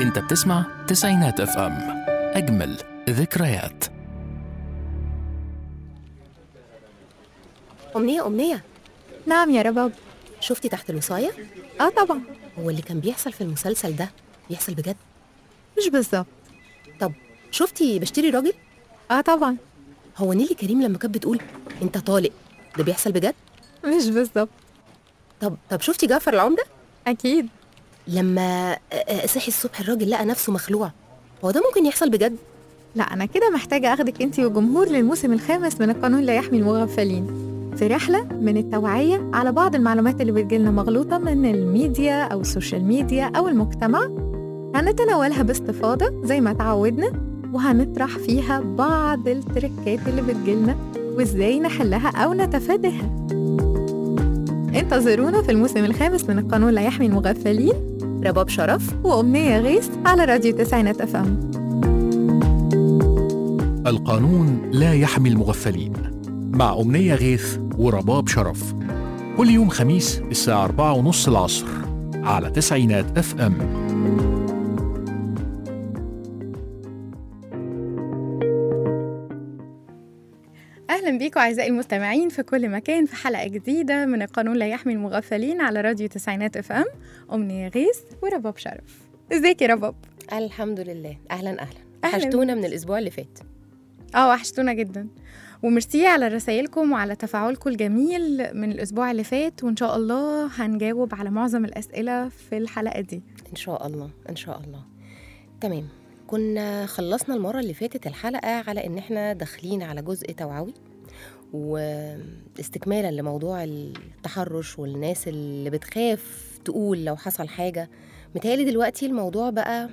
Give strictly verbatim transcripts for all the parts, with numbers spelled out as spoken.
انت بتسمع تسعينات اف ام، اجمل ذكريات. أمنية أمنية، نعم يا رباب. شفتي تحت الوصاية؟ اه طبعا. هو اللي كان بيحصل في المسلسل ده بيحصل بجد؟ مش بالظبط. طب شفتي بشتري راجل؟ اه طبعا. هو نيلي كريم لما كانت بتقول انت طالق ده بيحصل بجد؟ مش بالظبط. طب طب شفتي جعفر العمدة اكيد. لما صحي الصبح الراجل لقى نفسه مخلوع؟ هو ده ممكن يحصل بجد؟ لا انا كده محتاجه اخدك انتي والجمهور للموسم الخامس من القانون لا يحمي المغفلين، في رحله من التوعيه على بعض المعلومات اللي بتجيلنا مغلوطه من الميديا او السوشيال ميديا او المجتمع. هنتناولها باستفاضه زي ما تعودنا، وهنطرح فيها بعض التركات اللي بتجيلنا وازاي نحلها او نتفاداها. انتظرونا في الموسم الخامس من القانون لا يحمي المغفلين. رباب شرف وأمنية غيث على راديو تسعينات اف ام. القانون لا يحمي المغفلين مع أمنية غيث ورباب شرف، كل يوم خميس الساعة أربعة ونص العصر على تسعينات اف ام. أهلا بيكم أعزائي المستمعين في كل مكان في حلقة جديدة من القانون لا يحمي المغفلين على راديو تسعينات اف ام. أمنية غيث ورباب شرف. ازيك يا رباب؟ الحمد لله. أهلا أهلا, أهلاً. حشتونا من الأسبوع اللي فات. اه وحشتونا جدا، وميرسي على رسائلكم وعلى تفاعلكم الجميل من الأسبوع اللي فات، وإن شاء الله هنجاوب على معظم الأسئلة في الحلقة دي إن شاء الله إن شاء الله. تمام، كنا خلصنا المرة اللي فاتت الحلقة على إن إحنا داخلين على جزء توعوي واستكمالا لموضوع التحرش والناس اللي بتخاف تقول لو حصل حاجة. متهيألي دلوقتي الموضوع بقى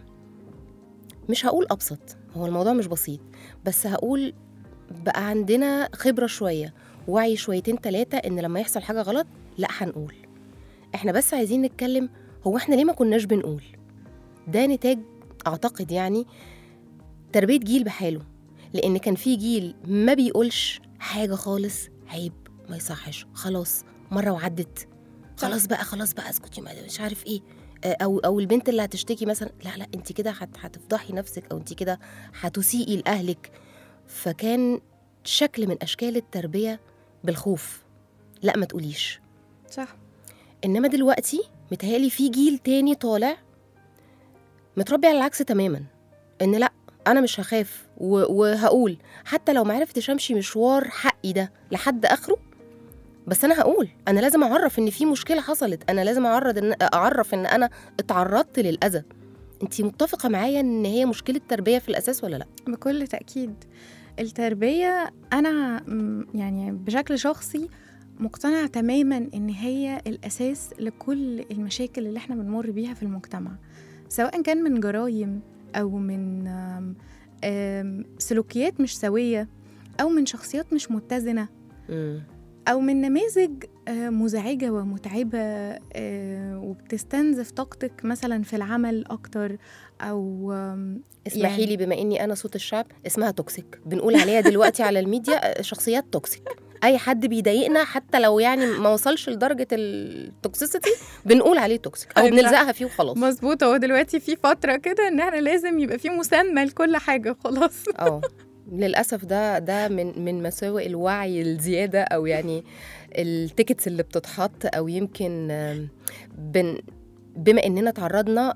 مش هقول أبسط، هو الموضوع مش بسيط، بس هقول بقى عندنا خبرة شوية، وعي شويتين تلاتة إن لما يحصل حاجة غلط لأ هنقول. إحنا بس عايزين نتكلم هو إحنا ليه ما كناش بنقول. ده نتاج أعتقد يعني تربية جيل بحاله، لأن كان في جيل ما بيقولش حاجة خالص، عيب ما يصحش، خلاص مرة وعدت، خلاص بقى خلاص بقى اسكتي مش عارف ايه. أو, أو البنت اللي هتشتكي مثلا لا لا انت كده هتفضحي نفسك، أو انت كده هتسيئي لأهلك. فكان شكل من أشكال التربية بالخوف، لا ما تقوليش. صح. إنما دلوقتي متهيألي في جيل تاني طالع متربي على العكس تماما، إن لا أنا مش هخاف وهقول، حتى لو معرفتش أمشي مشوار حقي ده لحد آخره، بس أنا هقول. أنا لازم أعرف إن في مشكلة حصلت، أنا لازم أعرض إن أعرف إن أنا اتعرضت للأذى. أنتي متفقة معايا إن هي مشكلة تربية في الأساس ولا لأ؟ بكل تأكيد التربية، أنا يعني بشكل شخصي مقتنعة تماماً إن هي الأساس لكل المشاكل اللي احنا بنمر بيها في المجتمع، سواء كان من جرائم أو من آم آم سلوكيات مش سوية، أو من شخصيات مش متزنة، أو من نماذج مزعجة ومتعبة وبتستنزف طاقتك مثلا في العمل أكتر. أو اسمحي يعني لي بما إني أنا صوت الشعب، اسمها توكسيك، بنقول عليها دلوقتي على الميديا شخصيات توكسيك. أي حد بيضايقنا حتى لو يعني ما وصلش لدرجة التوكسيسيتي بنقول عليه توكسيك أو بنلزقها فيه وخلاص. مظبوط. هو دلوقتي في فترة كده إن احنا لازم يبقى فيه مسمى لكل حاجة خلاص. اه للأسف ده ده من من مساوئ الوعي الزيادة، أو يعني التيكتس اللي بتتحط، أو يمكن بن بما إننا تعرضنا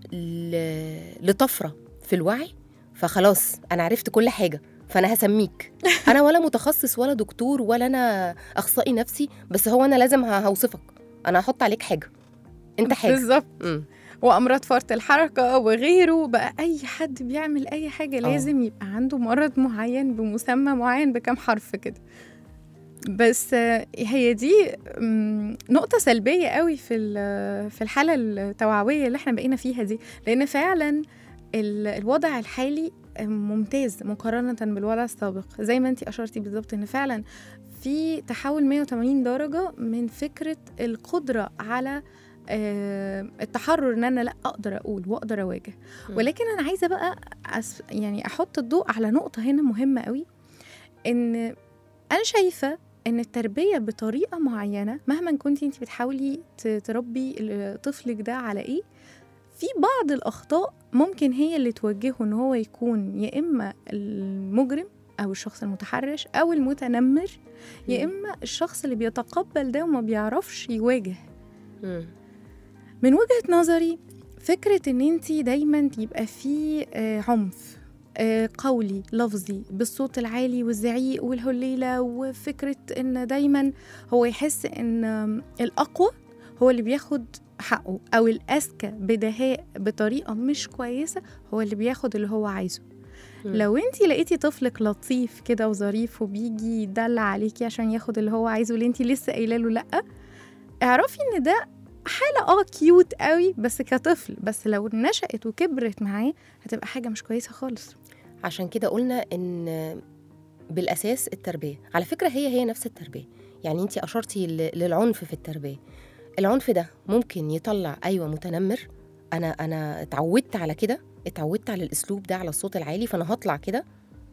لطفرة في الوعي، فخلاص أنا عرفت كل حاجة فأنا هسميك. أنا ولا متخصص ولا دكتور ولا أنا أخصائي نفسي، بس هو أنا لازم هوصفك، أنا هحط عليك حاجة، أنت حاجة بالظبط. وأمراض فرط الحركة وغيره، بقى أي حد بيعمل أي حاجة لازم أوه. يبقى عنده مرض معين بمسمى معين بكم حرف كده. بس هي دي نقطة سلبية قوي في في الحالة التوعوية اللي احنا بقينا فيها دي، لأن فعلا الوضع الحالي ممتاز مقارنة بالوضع السابق. زي ما انتي أشرتي بالضبط إن فعلا في تحول مية وتمانين درجة من فكرة القدرة على التحرر، ان انا لا اقدر اقول واقدر اواجه. ولكن انا عايزه بقى أس يعني احط الضوء على نقطه هنا مهمه قوي، ان انا شايفه ان التربيه بطريقه معينه مهما كنتي انت بتحاولي تربي طفلك ده على ايه، في في بعض الأخطاء ممكن هي اللي توجهه إن هو يكون يا إما المجرم أو الشخص المتحرش أو المتنمر، يا إما الشخص اللي بيتقبل ده وما بيعرفش يواجه. مم. من وجهة نظري فكرة إن أنتي دايما يبقى فيه آه عنف آه قولي لفظي بالصوت العالي والزعيق والهليلة، وفكرة إن دايما هو يحس إن الأقوى هو اللي بياخد حقه، أو الأذكى بدهاء بطريقة مش كويسة هو اللي بياخد اللي هو عايزه. م. لو انتي لقيتي طفلك لطيف كده وظريف وبيجي يدلع عليكي عشان ياخد اللي هو عايزه اللي انتي لسه قايله له لأ، اعرفي ان ده حالة اه كيوت قوي بس كطفل، بس لو نشأت وكبرت معاه هتبقى حاجة مش كويسة خالص. عشان كده قلنا ان بالأساس التربية، على فكرة هي هي نفس التربية. يعني انتي أشرتي للعنف في التربية، العنف ده ممكن يطلع أيوة متنمر، أنا أنا اتعودت على كده، اتعودت على الأسلوب ده، على الصوت العالي، فأنا هطلع كده.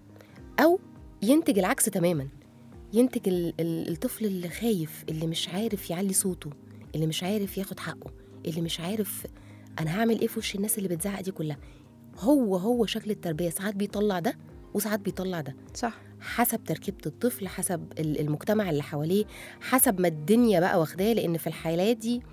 أو ينتج العكس تماماً، ينتج الطفل اللي خايف، اللي مش عارف يعلي صوته، اللي مش عارف ياخد حقه، اللي مش عارف أنا هعمل إيه في وش الناس اللي بتزعق دي كلها. هو هو شكل التربية ساعات بيطلع ده وساعات بيطلع ده، صح، حسب تركيبة الطفل، حسب المجتمع اللي حواليه، حسب ما الدنيا بقى واخداه. لأن في الحالات دي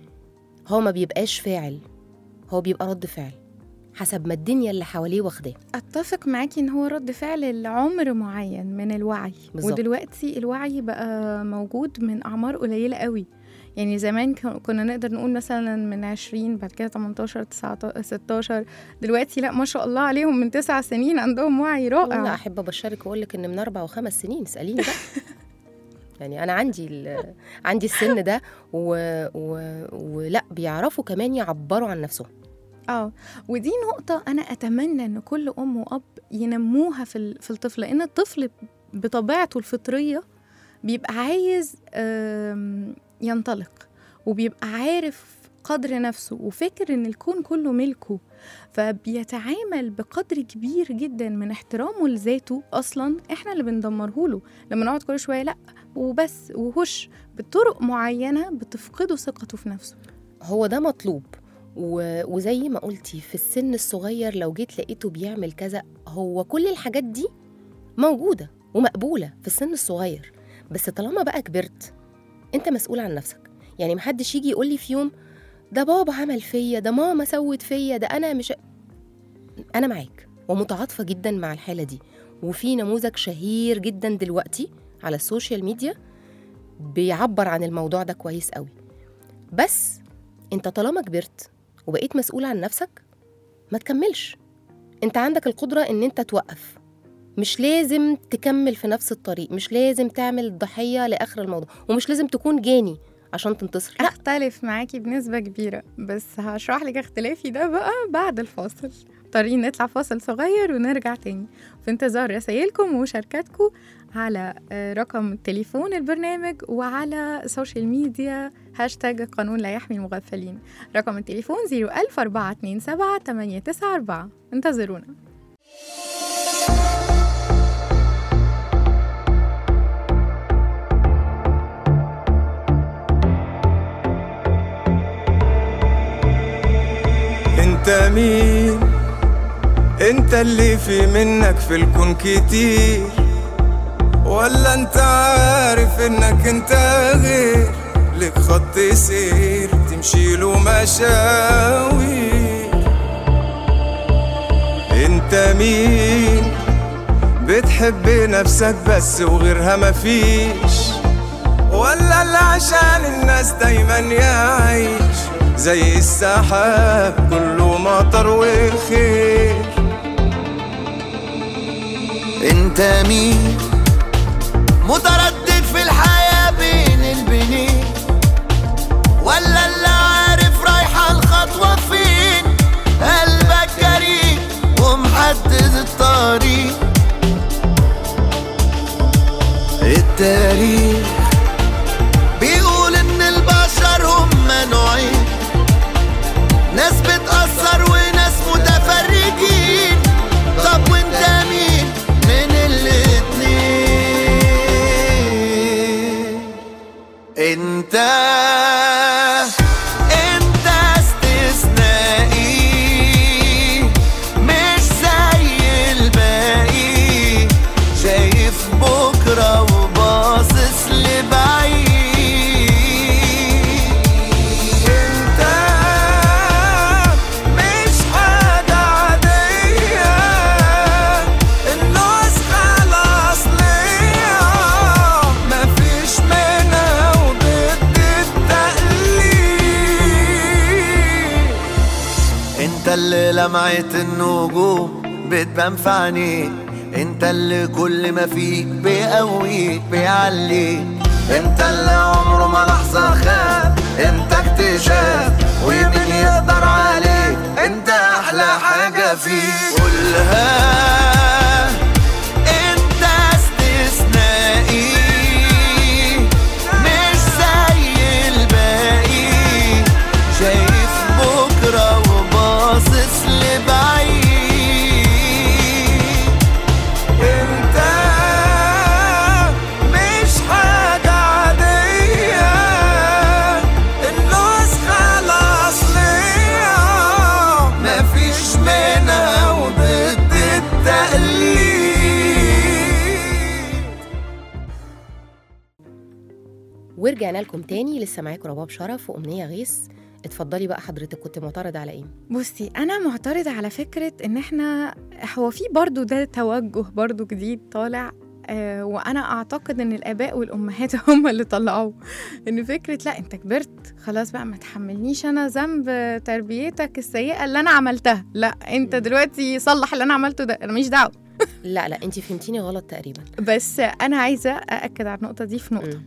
هو ما بيبقاش فاعل، هو بيبقى رد فعل حسب ما الدنيا اللي حواليه واخداه. اتفق معاكي ان هو رد فعل لعمر معين من الوعي بالزبط. ودلوقتي الوعي بقى موجود من اعمار قليله قوي. يعني زمان كنا نقدر نقول مثلا من عشرين، بعد كده تمنتاشر تسعتاشر ستاشر، دلوقتي لا ما شاء الله عليهم من تسع سنين عندهم وعي رائع. لا احب ابشرك واقول لك ان من اربع وخمس سنين اساليني بقى. يعني انا عندي عندي السن ده ولا و... و... بيعرفوا كمان يعبروا عن نفسهم. اه ودي نقطة أنا أتمنى إن كل أم وأب ينموها في في الطفل، لأن الطفل بطبيعته الفطرية بيبقى عايز ينطلق، وبيبقى عارف قدر نفسه وفكر إن الكون كله ملكه، فبيتعامل بقدر كبير جدا من احترامه لذاته. أصلا إحنا اللي بندمره له لما نقعد كل شوية لأ وبس وهش بطرق معينة بتفقده ثقته في نفسه. هو ده مطلوب، وزي ما قلتي في السن الصغير لو جيت لقيته بيعمل كذا، هو كل الحاجات دي موجودة ومقبولة في السن الصغير. بس طالما بقى كبرت انت مسؤول عن نفسك. يعني محدش يجي يقول لي في يوم ده بابا عمل فيا، ده ماما سوت فيا، ده انا مش انا معاك ومتعاطفة جدا مع الحالة دي. وفي نموذج شهير جدا دلوقتي على السوشيال ميديا بيعبر عن الموضوع ده كويس قوي. بس انت طالما كبرت وبقيت مسؤول عن نفسك ما تكملش. انت عندك القدرة ان انت توقف، مش لازم تكمل في نفس الطريق، مش لازم تعمل الضحية لآخر الموضوع، ومش لازم تكون جاني عشان تنتصر. لا اختلف معاكي بنسبة كبيرة، بس هشرح لك اختلافي ده بقى بعد الفاصل. طريق نطلع فاصل صغير ونرجع تاني في انتظار رسائلكم ومشاركاتكم على رقم تليفون البرنامج وعلى سوشيال ميديا هاشتاج قانون لا يحمي المغفلين. رقم التليفون صفر ألف أربعة اتنين سبعة تمانية تسعة أربعة. انتظرونا. انت مين؟ انت اللي في منك في الكون كتير، ولا انت عارف انك انت غير لك خط سير تمشي له مشاوير؟ انت مين؟ بتحب نفسك بس وغيرها مفيش، ولا اللي عشان الناس دايما يعيش زي السحاب كله مطر وخير؟ انت مين؟ متردد في الحياة بين البنين، ولا اللي عارف رايحة الخطوة فين؟ قلبك جريء ومحدد الطريق. التاريخ بيقول ان البشر هم نوعين، ناس بتأثر وناس متفرجين. طب وانت مين من الاتنين؟ اللي لمعة النجوم بتبان في عينيك، انت اللي كل ما فيك بيقويك بيعليك، انت اللي عمره ما لحظة خاب، انت اكتشاف ومين يقدر عليك، انت احلى حاجة فيك. قولها انت استثنائي مش زي الباقي، شايف بكرة وباصص لبعيد، انت مش حاجة عادية، النسخة الأصلية مفيش منها وضد التقليد. ورجعنا لكم تاني، لسه معاكم رباب شرف وأمنية غيث. اتفضلي بقى حضرتك، كنت معترضة على ايه؟ بصي أنا معترضة على فكرة إن إحنا هو في برضو ده توجه برضو جديد طالع، آه وأنا أعتقد إن الآباء والأمهات هم اللي طلعوه، إن فكرة لا أنت كبرت خلاص بقى ما تحملنيش أنا ذنب تربيتك السيئة اللي أنا عملتها، لا أنت دلوقتي صلح اللي أنا عملته ده، أنا مش دعوة. لا لا انتي فهمتيني غلط تقريبا. بس أنا عايزة أأكد على النقطة دي في نقطة،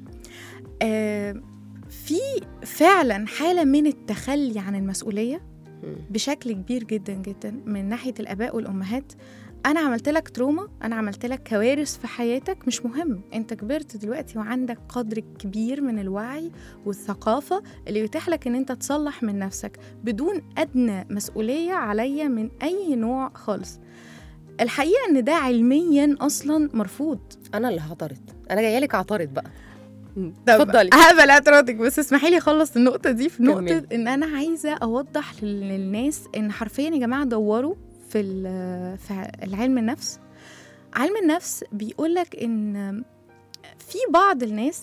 آه في فعلا حالة من التخلي عن المسؤولية بشكل كبير جدا جدا من ناحية الآباء والأمهات. أنا عملت لك تروما، أنا عملت لك كوارث في حياتك، مش مهم، أنت كبرت دلوقتي وعندك قدر كبير من الوعي والثقافة اللي يتيح لك أن أنت تصلح من نفسك بدون أدنى مسؤولية عليا من أي نوع خالص. الحقيقة أن ده علميا أصلا مرفوض. أنا اللي هعترض، أنا جاية لك أعترض بقى. اتفضلي. هقبل اعتراضك، بس اسمحي لي اخلص النقطه دي في نقطه كميل. ان انا عايزه اوضح للناس ان حرفيا يا جماعه دوروا في في علم النفس. علم النفس بيقولك ان في بعض الناس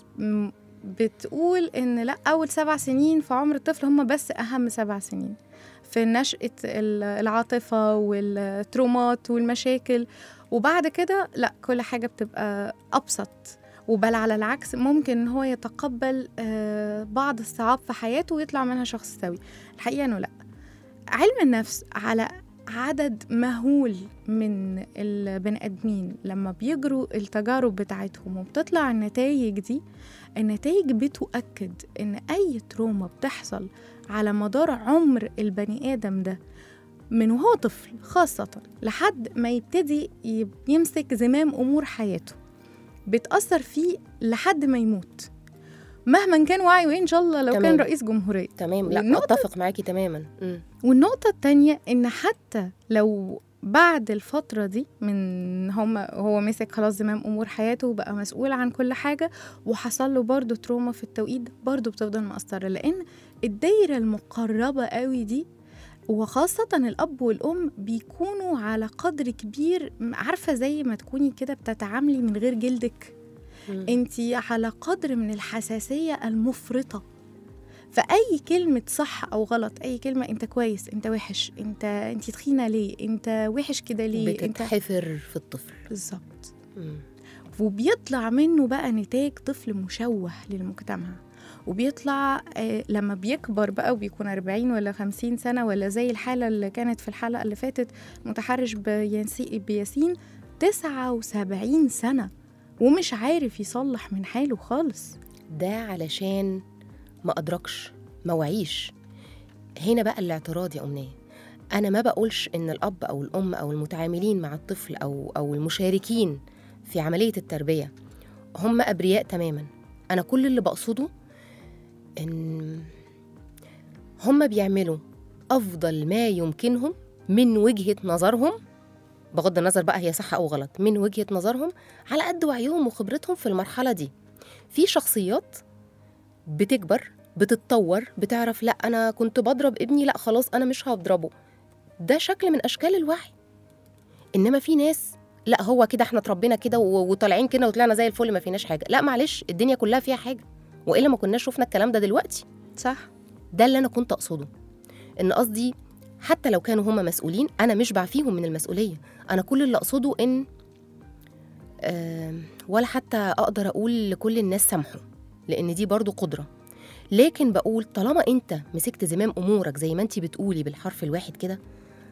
بتقول ان لا اول سبع سنين في عمر الطفل هم بس اهم سبع سنين في نشأة العاطفه والترومات والمشاكل، وبعد كده لا كل حاجه بتبقى ابسط، وبل على العكس ممكن ان هو يتقبل بعض الصعاب في حياته ويطلع منها شخص سوي. الحقيقة انه لا، علم النفس على عدد مهول من البني ادمين لما بيجروا التجارب بتاعتهم وبتطلع النتائج دي، النتائج بتؤكد ان اي تروما بتحصل على مدار عمر البني ادم ده من وهو طفل خاصة لحد ما يبتدي يمسك زمام امور حياته بتأثر فيه لحد ما يموت، مهما كان وعي، وإن شاء الله لو تمام. كان رئيس جمهورية. تمام، لا أتفق معاكي تماما. م. والنقطة التانية إن حتى لو بعد الفترة دي من هم هو مسك خلاص زمام أمور حياته وبقى مسؤول عن كل حاجة وحصل له برضو تروما في التوقيت ده، برضو بتفضل مأثرة، لأن الدايرة المقربة قوي دي وخاصة الأب والأم بيكونوا على قدر كبير، عارفة زي ما تكوني كده بتتعاملي من غير جلدك، انتي على قدر من الحساسية المفرطة، فأي كلمة صح أو غلط، أي كلمة انت كويس انت وحش، انت انتي تخينة ليه، انت وحش كده ليه، بتتحفر في الطفل بالظبط، وبيطلع منه بقى نتاج طفل مشوه للمجتمع، وبيطلع آه لما بيكبر بقى وبيكون أربعين ولا خمسين سنة، ولا زي الحالة اللي كانت في الحلقة اللي فاتت متحرش بياسين تسعة وسبعين سنة ومش عارف يصلح من حاله خالص. ده علشان ما أدركش، ما وعيش. هنا بقى الاعتراض يا أمنية، أنا ما بقولش إن الأب أو الأم أو المتعاملين مع الطفل أو, أو المشاركين في عملية التربية هم أبرياء تماما. أنا كل اللي بقصده إن هم بيعملوا أفضل ما يمكنهم من وجهة نظرهم، بغض النظر بقى هي صح أو غلط، من وجهة نظرهم على قد وعيهم وخبرتهم في المرحلة دي. في شخصيات بتكبر بتتطور بتعرف لا أنا كنت بضرب ابني، لا خلاص أنا مش هضربه، ده شكل من أشكال الوعي. إنما في ناس لا هو كده احنا اتربينا كده وطالعين كده وطلعنا زي الفل ما فيناش حاجة، لا معلش الدنيا كلها فيها حاجة، وإلا ما كناش شفنا الكلام ده دلوقتي. صح، ده اللي أنا كنت أقصده، إن قصدي حتى لو كانوا هم مسؤولين أنا مش بعفيهم من المسؤولية. أنا كل اللي أقصده إن أه ولا حتى أقدر أقول لكل الناس سامحوا، لأن دي برضو قدرة، لكن بقول طالما أنت مسكت زمام أمورك زي ما أنت بتقولي بالحرف الواحد كده،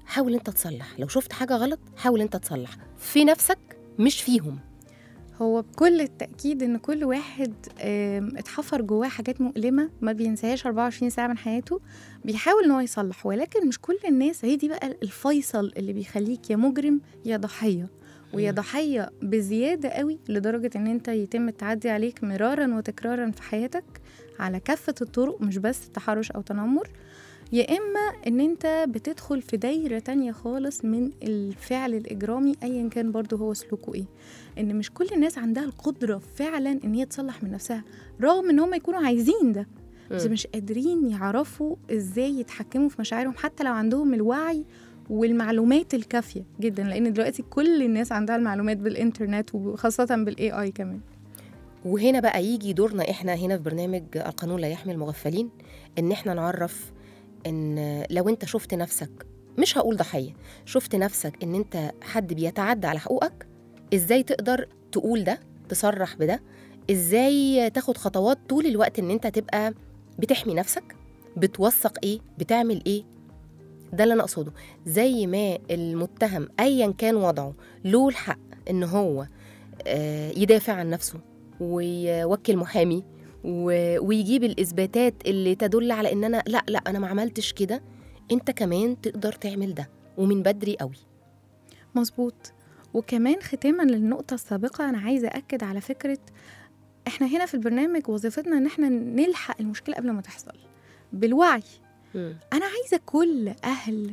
حاول انت تصلح. لو شفت حاجة غلط حاول انت تصلح في نفسك مش فيهم. هو بكل التأكيد إن كل واحد اتحفر جواه حاجات مؤلمة ما بينساهاش أربعة وعشرين ساعة من حياته، بيحاول إنه يصلح. ولكن مش كل الناس، هي دي بقى الفيصل اللي بيخليك يا مجرم يا ضحية، ويا ضحية بزيادة قوي لدرجة إن أنت يتم التعدي عليك مرارا وتكرارا في حياتك على كافة الطرق، مش بس تحرش أو تنمر، يا إما إن أنت بتدخل في دايرة تانية خالص من الفعل الإجرامي أيا كان برضو هو سلوكه إيه. إن مش كل الناس عندها القدرة فعلا إن هي تصلح من نفسها، رغم إن هم يكونوا عايزين ده، بس مش قادرين يعرفوا إزاي يتحكموا في مشاعرهم حتى لو عندهم الوعي والمعلومات الكافية جدا، لأن دلوقتي كل الناس عندها المعلومات بالإنترنت وخاصة بالإي آي كمان. وهنا بقى يجي دورنا إحنا هنا في برنامج القانون لا يحمي المغفلين، إن إحنا نعرف إن لو أنت شفت نفسك، مش هقول ضحية، شفت نفسك إن أنت حد بيتعدى على حقوقك، إزاي تقدر تقول ده، تصرح بده، إزاي تاخد خطوات طول الوقت إن أنت تبقى بتحمي نفسك، بتوثق إيه، بتعمل إيه. ده اللي أنا أقصده. زي ما المتهم أيا كان وضعه له الحق إن هو يدافع عن نفسه ويوكل محامي ويجيب الإثباتات اللي تدل على إن أنا لا لا أنا ما عملتش كده، أنت كمان تقدر تعمل ده ومن بدري قوي. مظبوط. وكمان ختاما للنقطة السابقة، أنا عايزة أكد على فكرة إحنا هنا في البرنامج وظيفتنا إن إحنا نلحق المشكلة قبل ما تحصل بالوعي. م. أنا عايزة كل أهل،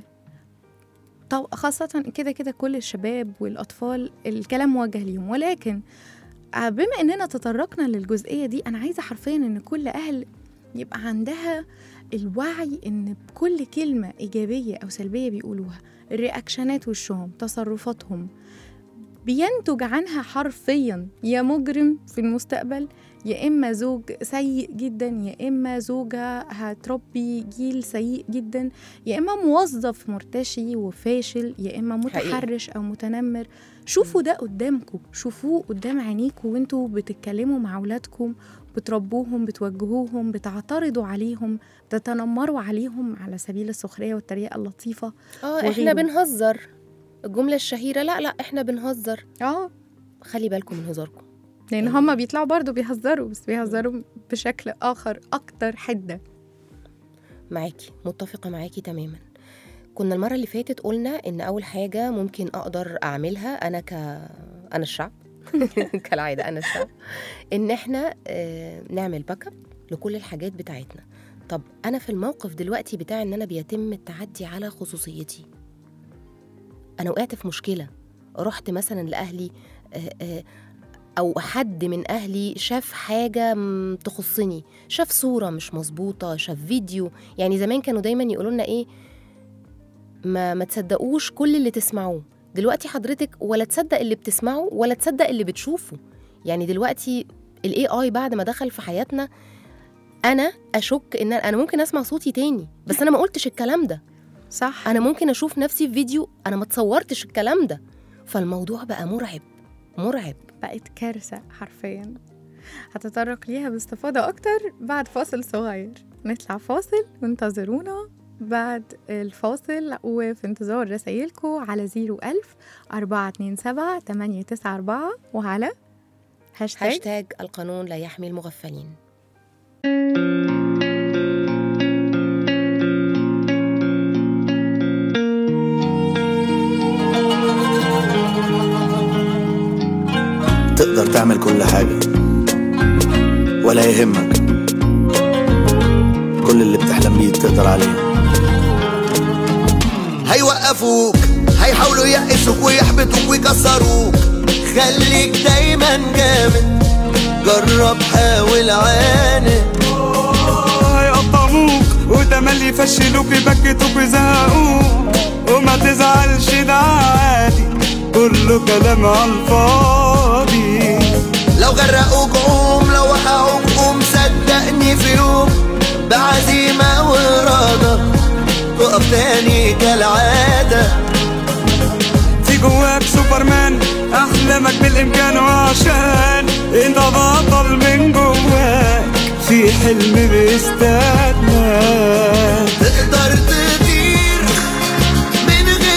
طب خاصة كده كده كل الشباب والأطفال الكلام موجه ليهم، ولكن بما إننا تطرقنا للجزئية دي أنا عايزة حرفيا إن كل أهل يبقى عندها الوعي إن بكل كلمة إيجابية أو سلبية بيقولوها، الرياكشنات وشهم، تصرفاتهم، بينتج عنها حرفيا يا مجرم في المستقبل، يا إما زوج سيء جدا، يا إما زوجة هتربي جيل سيء جدا، يا إما موظف مرتشي وفاشل، يا إما متحرش أو متنمر. شوفوا ده قدامكم، شوفوه قدام عينيكم وانتوا بتتكلموا مع أولادكم، بتربوهم، بتوجهوهم، بتعترضوا عليهم، بتتنمروا عليهم على سبيل السخرية والتريقة اللطيفة. اه احنا بنهزر، الجملة الشهيرة لا لا احنا بنهزر. اه خلي بالكم من هزاركم، لأن يعني هم بيطلعوا برضو بيهزروا، بس بيهزروا بشكل آخر أكتر حدة. معاكي، متفقة معاكي تماما. كنا المرة اللي فاتت قلنا إن أول حاجة ممكن أقدر أعملها أنا ك أنا الشعب كالعادة أنا الشعب، إن إحنا آه نعمل باك اب لكل الحاجات بتاعتنا. طب أنا في الموقف دلوقتي بتاع إن أنا بيتم التعدي على خصوصيتي، أنا وقعت في مشكلة، رحت مثلا لأهلي آه آه أو حد من أهلي شاف حاجة تخصني، شاف صورة مش مظبوطة، شاف فيديو. يعني زمان كانوا دايما يقولولنا إيه، ما, ما تصدقوش كل اللي تسمعوه. دلوقتي حضرتك ولا تصدق اللي بتسمعه ولا تصدق اللي بتشوفه. يعني دلوقتي ال إيه آي بعد ما دخل في حياتنا، أنا أشك إن أنا ممكن أسمع صوتي تاني بس أنا ما قلتش الكلام ده صح. أنا ممكن أشوف نفسي في فيديو أنا ما تصورتش الكلام ده. فالموضوع بقى مرعب مرعب، بقت كارثة حرفيا. هتطرق ليها باستفاضة أكتر بعد فاصل صغير. نطلع فاصل وانتظرونا بعد الفاصل، وفي انتظار رسائلكم على زيرو ألف أربعة اتنين سبعة تمانية تسعة أربعة وعلى هاشتاج, هاشتاج القانون لا يحمي المغفلين. تقدر تعمل كل حاجة ولا يهمك، كل اللي بتحلم بيه تقدر عليه. هيوقفوك، هيحاولوا يقسوك ويحبطوك ويكسروك، خليك دايما جامد، جرب حاول عاند. هيقطعوك وتملي يفشلوك يبكتوك ويزهقوك، وما تزعلش ده عادي، كله كلام عالفاضي. لو غرقوك قوم، لو وقعوك قوم، صدقني في يوم بعزيمة وإرادة تقف تاني كالعادة. في جواك سوبرمان، أحلامك بالإمكان، وعشان انت بطل من جواك في حلم بيستناك. تقدر تطير من غير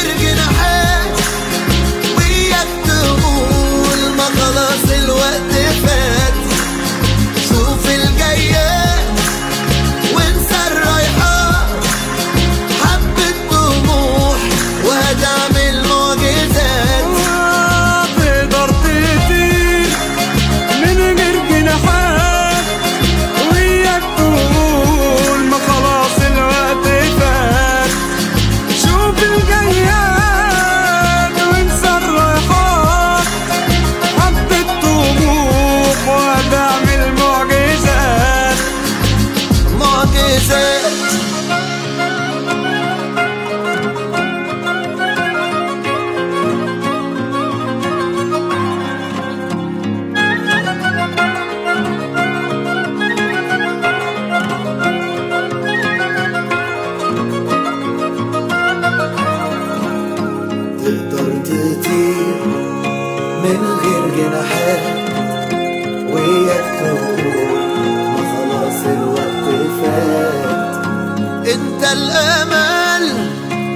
زاد. تقدر تطير من غير جناحات وياك تقول ما خلاص الوقت فات. انت الامل.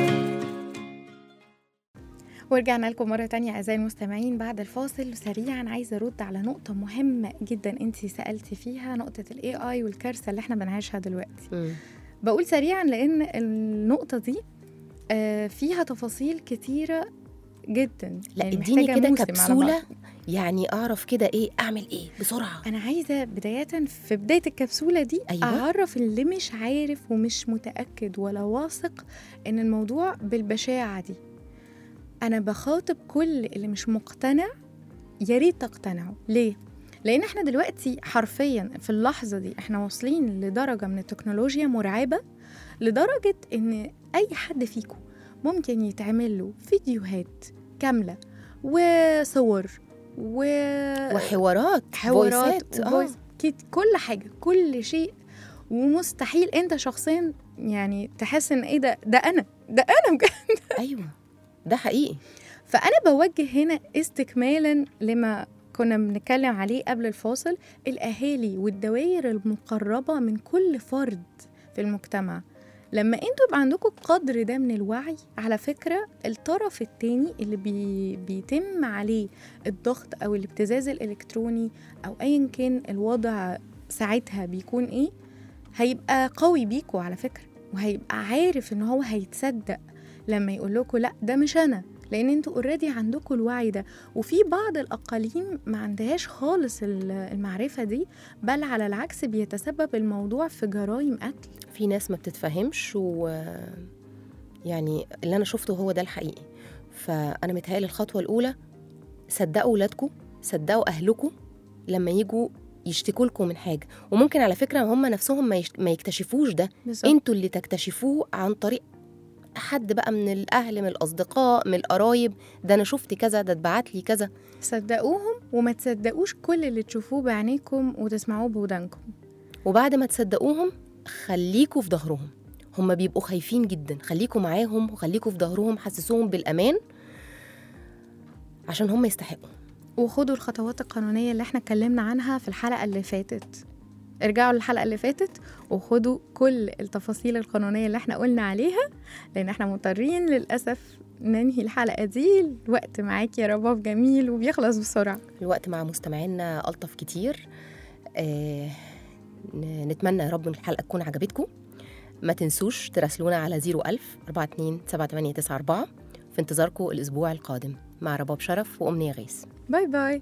ورجعنا لكم مرة تانية أعزائي المستمعين بعد الفاصل. سريعا عايزة أرد على نقطة مهمة جدا أنتي سألتي فيها، نقطة ال إيه آي والكارثة اللي احنا بنعيشها دلوقتي. م. بقول سريعا لأن النقطة دي فيها تفاصيل كتيرة جدا. لا يعني اديني كده كبسولة يعني أعرف كده إيه أعمل إيه بسرعة. أنا عايزة بداية في بداية الكبسولة دي أيوة. أعرف اللي مش عارف ومش متأكد ولا واثق إن الموضوع بالبشاعة دي. أنا بخاطب كل اللي مش مقتنع، ياريت تقتنعوا. ليه؟ لأن احنا دلوقتي حرفيا في اللحظة دي احنا واصلين لدرجة من التكنولوجيا مرعبة، لدرجة إن أي حد فيكم ممكن يتعمل له فيديوهات كاملة وصور و... وحوارات حوارات آه. كل حاجة، كل شيء، ومستحيل أنت شخصيا يعني تحس إن إيه ده ده أنا ده أنا بجد. أيوة ده حقيقي. فأنا بوجه هنا استكمالا لما كنا بنتكلم عليه قبل الفاصل، الأهالي والدوائر المقربة من كل فرد في المجتمع. لما انتوا يبقى عندكم قدر ده من الوعي، على فكرة الطرف التاني اللي بي بيتم عليه الضغط أو الابتزاز الإلكتروني أو أيا كان الوضع ساعتها بيكون إيه، هيبقى قوي بيكوا على فكرة، وهيبقى عارف إن هو هيتصدق لما يقول لكم لا ده مش أنا، لأن انتوا اوريدي عندكم الوعي ده. وفي بعض الأقاليم ما عندهاش خالص المعرفة دي، بل على العكس بيتسبب الموضوع في جرائم قتل. في ناس ما بتتفهمش، و يعني اللي أنا شفته هو ده الحقيقي. فأنا متهيألي الخطوة الأولى صدقوا ولادكم، صدقوا أهلكم لما يجوا يشتكوا لكم من حاجة. وممكن على فكرة هم نفسهم ما يكتشفوش ده، انتوا اللي تكتشفوه عن طريق حد بقى من الأهل، من الأصدقاء، من القرايب، ده أنا شفت كذا، ده اتبعت لي كذا. صدقوهم وما تصدقوش كل اللي تشوفوه بعينيكم وتسمعوه بودانكم. وبعد ما تصدقوهم خليكوا في ظهرهم، هم بيبقوا خايفين جدا، خليكوا معاهم وخليكوا في ظهرهم، حسسوهم بالأمان عشان هم يستحقوا. وخدوا الخطوات القانونية اللي احنا اتكلمنا عنها في الحلقة اللي فاتت، ارجعوا للحلقة اللي فاتت وخدوا كل التفاصيل القانونية اللي احنا قلنا عليها، لأن احنا مضطرين للأسف ننهي الحلقة دي. الوقت معاك يا رباب جميل وبيخلص بسرعة. الوقت مع مستمعينا ألطف كتير. آه نتمنى يا رب ان الحلقة تكون عجبتكم. ما تنسوش تراسلونا على زيرو ألف أربعة اتنين سبعة تمانية تسعة أربعة. في انتظاركم الأسبوع القادم مع رباب شرف وأمنية غيث. باي باي.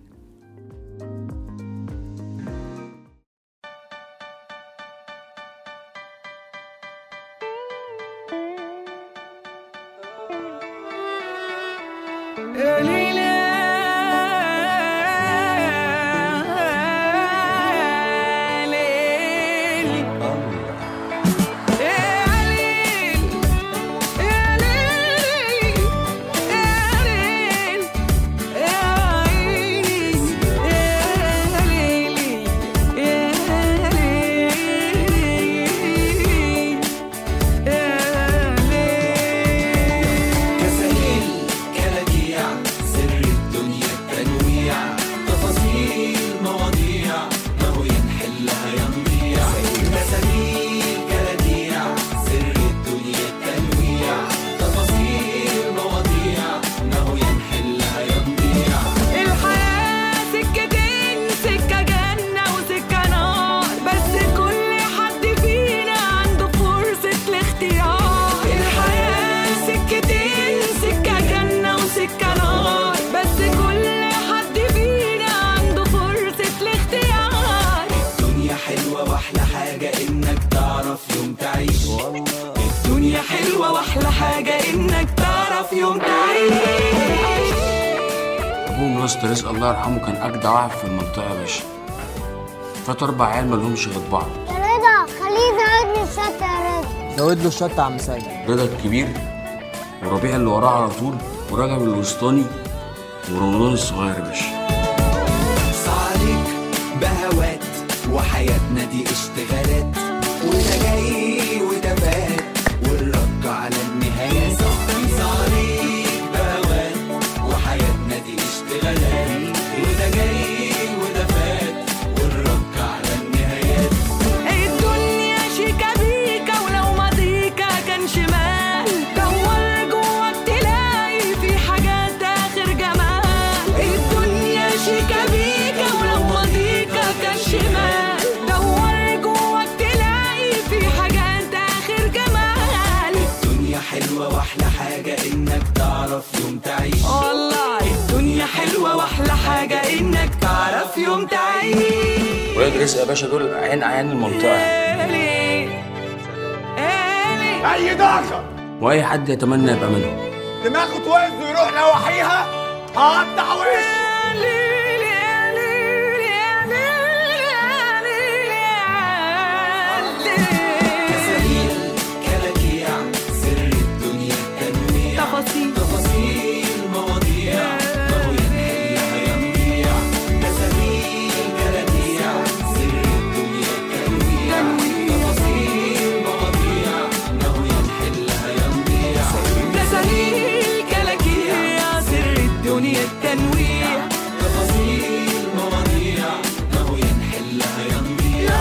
واحلى حاجة انك تعرف يوم تعيش. ابوه مستر رزق الله يرحمه كان اجدع واحد في المنطقة يا باشا. فات اربع عيال مالهمش غير بعض. يا رضا خليه يزود من الشطة زود له الشطه يا عم سيد. رضا الكبير وربيع اللي وراه على طول ورجب الوسطاني ورمضان الصغير يا باشا. صعليك بهوات وحياتنا دي اشتغالات وده جاي وده فات والرك على النهاية. صعليك بهوات وحياتنا دي اشتغالات وده جاي وده فات والرك على النهايات. الدنيا شيكا بيكا ولو ماضيكا كان شمال دور جواك تلاقي في حاجات آخر جمال. الدنيا شيكا بيكا ولو ماضيكا كان شمال دور جواك تلاقي في حاجات آخر جمال. الدنيا حلوة واحلى حاجة انك تعرف يوم تعيش. والله الدنيا حلوة واحلى حاجة انك تعرف يوم تعيش. ولاد رزق يا باشا دول عين عيان المنطقة. اي ضغط واي حد يتمنى يبقى منهم. دماغه توقف ويروح نواحيها هقطع وش. تفاصيل تفاصيل مواضيع ما هو ينحلها ينبيع. تسابيل كلاكيع سر الدنيا تنويع. تفاصيل مواضيع ما هو ينحلها ينبيع. تسابيل كلاكيع سر الدنيا التنويع. تفاصيل مواضيع ما هو ينحلها ينبيع.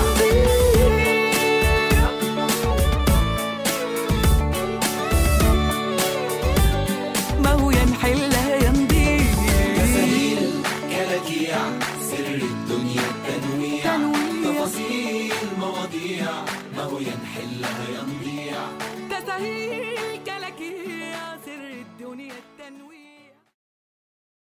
ما هو ينحلها ينضيع. تساهيل كلاكيع سر الدنيا التنويع. تفاصيل مواضيع ما هو ينحلها ينضيع.